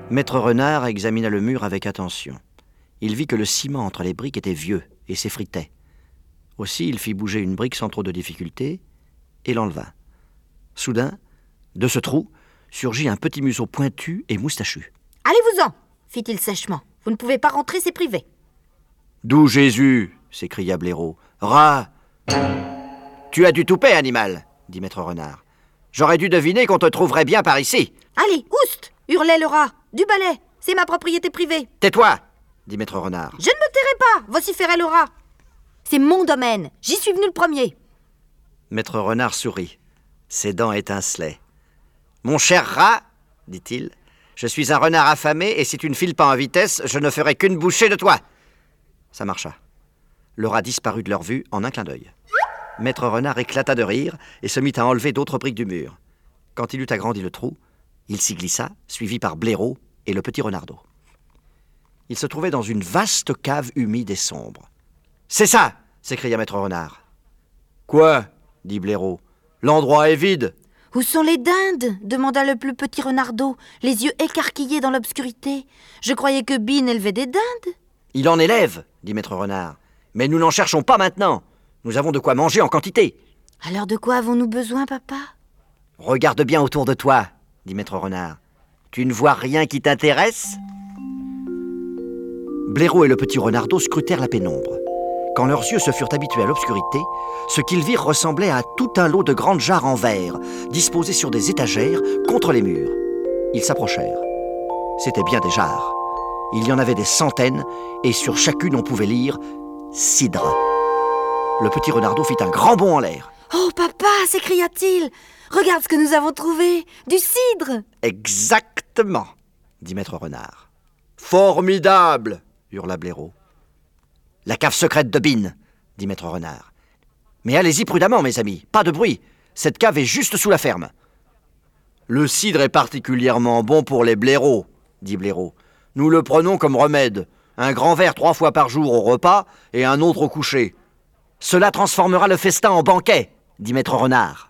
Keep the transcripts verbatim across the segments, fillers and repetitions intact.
Maître Renard examina le mur avec attention. Il vit que le ciment entre les briques était vieux et s'effritait. Aussi, il fit bouger une brique sans trop de difficulté et l'enleva. Soudain, de ce trou, surgit un petit museau pointu et moustachu. « Allez-vous-en » fit-il sèchement. « Vous ne pouvez pas rentrer, c'est privé. »« D'où Jésus » s'écria Blaireau. « Rat !»« Tu as du toupet, animal » dit Maître Renard. « J'aurais dû deviner qu'on te trouverait bien par ici. »« Allez, oust » hurlait le rat. « Du balai, c'est ma propriété privée. »« Tais-toi » dit Maître Renard. « Je ne me tairai pas » vociférait le rat. « C'est mon domaine, j'y suis venu le premier. » Maître Renard sourit. Ses dents étincelaient. « Mon cher rat, dit-il, je suis un renard affamé et si tu ne files pas en vitesse, je ne ferai qu'une bouchée de toi. » Ça marcha. Le rat disparut de leur vue en un clin d'œil. Maître Renard éclata de rire et se mit à enlever d'autres briques du mur. Quand il eut agrandi le trou, il s'y glissa, suivi par Blaireau et le petit renardeau. Il se trouvait dans une vaste cave humide et sombre. « C'est ça !» s'écria Maître Renard. « Quoi ?» dit Blaireau. « L'endroit est vide. »« Où sont les dindes ?» demanda le plus petit renardeau, les yeux écarquillés dans l'obscurité. « Je croyais que Bin élevait des dindes. »« Il en élève, dit Maître Renard. Mais nous n'en cherchons pas maintenant. Nous avons de quoi manger en quantité. »« Alors de quoi avons-nous besoin, papa ?»« Regarde bien autour de toi, dit Maître Renard. Tu ne vois rien qui t'intéresse ?» Blaireau et le petit renardeau scrutèrent la pénombre. Quand leurs yeux se furent habitués à l'obscurité, ce qu'ils virent ressemblait à tout un lot de grandes jarres en verre, disposées sur des étagères contre les murs. Ils s'approchèrent. C'étaient bien des jarres. Il y en avait des centaines, et sur chacune on pouvait lire « cidre ». Le petit renardeau fit un grand bond en l'air. « Oh, papa !» s'écria-t-il. « Regarde ce que nous avons trouvé, du cidre !»« Exactement !» dit Maître Renard. « Formidable !» hurla Blaireau. « La cave secrète de Bin !» dit Maître Renard. « Mais allez-y prudemment, mes amis, pas de bruit. Cette cave est juste sous la ferme. »« Le cidre est particulièrement bon pour les blaireaux, » dit Blaireau. « Nous le prenons comme remède. Un grand verre trois fois par jour au repas et un autre au coucher. Cela transformera le festin en banquet, » dit Maître Renard.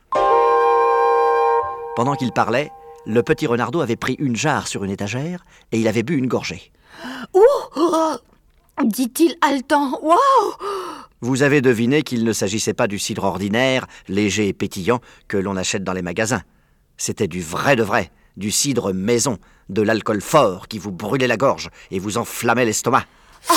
Pendant qu'il parlait, le petit renardeau avait pris une jarre sur une étagère et il avait bu une gorgée. « Ouh !» dit-il haletant. « Waouh !» Vous avez deviné qu'il ne s'agissait pas du cidre ordinaire, léger et pétillant, que l'on achète dans les magasins. C'était du vrai de vrai, du cidre maison, de l'alcool fort qui vous brûlait la gorge et vous enflammait l'estomac.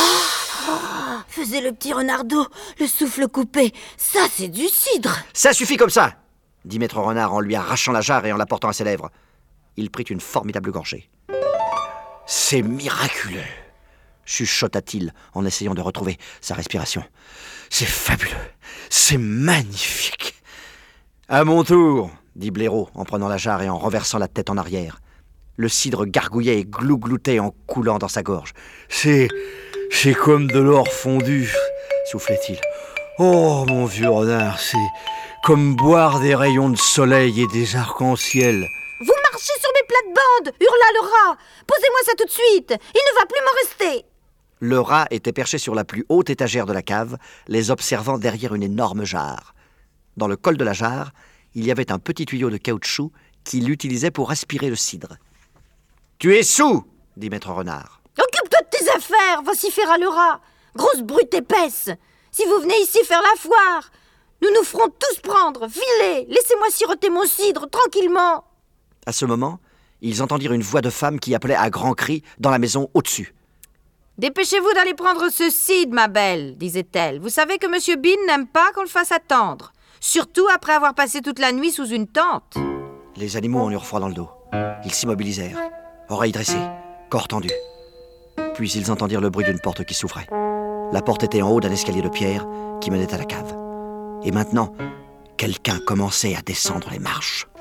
Ah, faisait le petit renardeau, le souffle coupé. Ça, c'est du cidre. Ça suffit comme ça, dit Maître Renard en lui arrachant la jarre et en la portant à ses lèvres. Il prit une formidable gorgée. C'est miraculeux, chuchota-t-il en essayant de retrouver sa respiration. C'est fabuleux, c'est magnifique. À mon tour, dit Blaireau en prenant la jarre et en renversant la tête en arrière. Le cidre gargouillait et glougloutait en coulant dans sa gorge. C'est... c'est comme de l'or fondu, soufflait-il. Oh, mon vieux renard, c'est comme boire des rayons de soleil et des arcs-en-ciel. Vous marchez sur mes plates-bandes, hurla le rat. Posez-moi ça tout de suite, il ne va plus m'en rester. Le rat était perché sur la plus haute étagère de la cave, les observant derrière une énorme jarre. Dans le col de la jarre, il y avait un petit tuyau de caoutchouc qu'il utilisait pour aspirer le cidre. « Tu es saoul !» dit Maître Renard. « Occupe-toi de tes affaires !» vociféra le rat. « Grosse brute épaisse! Si vous venez ici faire la foire, nous nous ferons tous prendre. Filez! Laissez-moi siroter mon cidre tranquillement !» À ce moment, ils entendirent une voix de femme qui appelait à grands cris dans la maison au-dessus. « Dépêchez-vous d'aller prendre ce cidre, ma belle, disait-elle. Vous savez que Monsieur Bin n'aime pas qu'on le fasse attendre. Surtout après avoir passé toute la nuit sous une tente. » Les animaux en eurent froid dans le dos. Ils s'immobilisèrent, oreilles dressées, corps tendus. Puis ils entendirent le bruit d'une porte qui s'ouvrait. La porte était en haut d'un escalier de pierre qui menait à la cave. Et maintenant, quelqu'un commençait à descendre les marches.